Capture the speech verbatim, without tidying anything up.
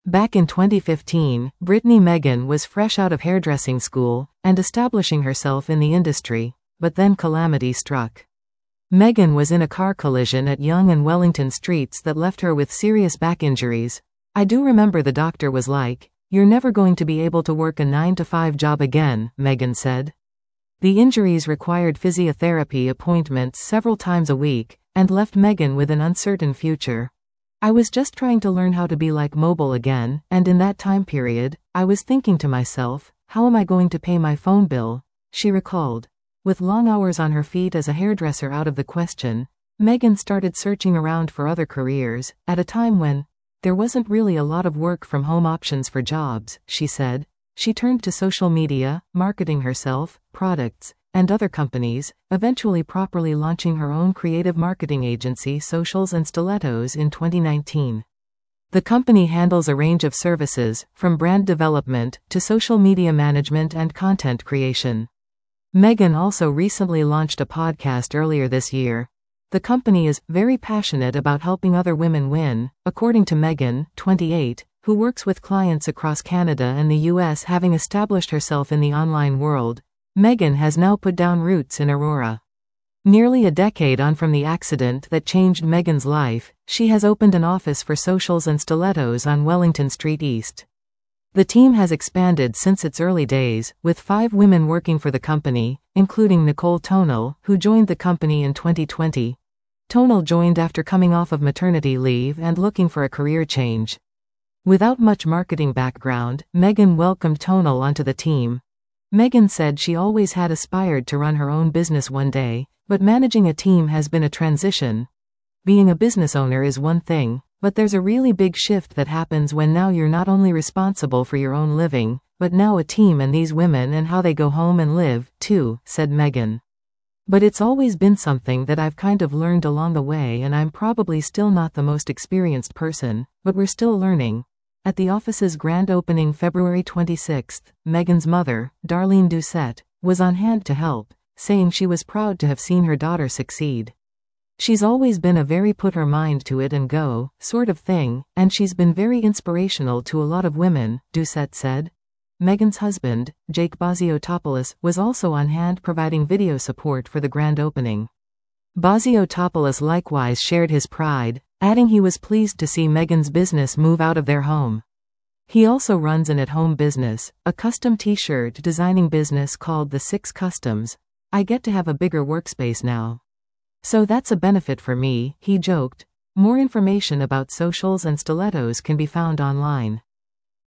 Back in twenty fifteen, Brittany Meghan was fresh out of hairdressing school and establishing herself in the industry, but then calamity struck. Meghan was in a car collision at Yonge and Wellington Streets that left her with serious back injuries. "I do remember the doctor was like, 'You're never going to be able to work a nine to five job again,'" Meghan said. The injuries required physiotherapy appointments several times a week and left Meghan with an uncertain future. "I was just trying to learn how to be like mobile again, and in that time period, I was thinking to myself, how am I going to pay my phone bill?" she recalled. With long hours on her feet as a hairdresser out of the question, Meghan started searching around for other careers, at a time when there wasn't really a lot of work-from-home options for jobs, she said. She turned to social media, marketing herself, products, and other companies, eventually properly launching her own creative marketing agency Socials and Stilettos in twenty nineteen. The company handles a range of services, from brand development to social media management and content creation. Meghan also recently launched a podcast earlier this year. The company is very passionate about helping other women win, according to Meghan, twenty-eight, who works with clients across Canada and the U S. Having established herself in the online world, Meghan has now put down roots in Aurora. Nearly a decade on from the accident that changed Meghan's life, she has opened an office for Socials and Stilettos on Wellington Street East. The team has expanded since its early days, with five women working for the company, including Nicole Tonal, who joined the company in twenty twenty. Tonal joined after coming off of maternity leave and looking for a career change. Without much marketing background, Meghan welcomed Tonal onto the team. Meghan said she always had aspired to run her own business one day, but managing a team has been a transition. Being a business owner is one thing, but there's a really big shift that happens when now you're not only responsible for your own living, but now a team and these women and how they go home and live, too, said Meghan. "But it's always been something that I've kind of learned along the way, and I'm probably still not the most experienced person, but we're still learning." At the office's grand opening February twenty-sixth, Meghan's mother, Darlene Doucette, was on hand to help, saying she was proud to have seen her daughter succeed. "She's always been a very put her mind to it and go sort of thing, and she's been very inspirational to a lot of women," Doucette said. Meghan's husband, Jake Baziotopoulos, was also on hand providing video support for the grand opening. Baziotopoulos likewise shared his pride, adding he was pleased to see Meghan's business move out of their home. He also runs an at-home business, a custom t-shirt designing business called The Six Customs. "I get to have a bigger workspace now. So that's a benefit for me," he joked. More information about Socials and Stilettos can be found online.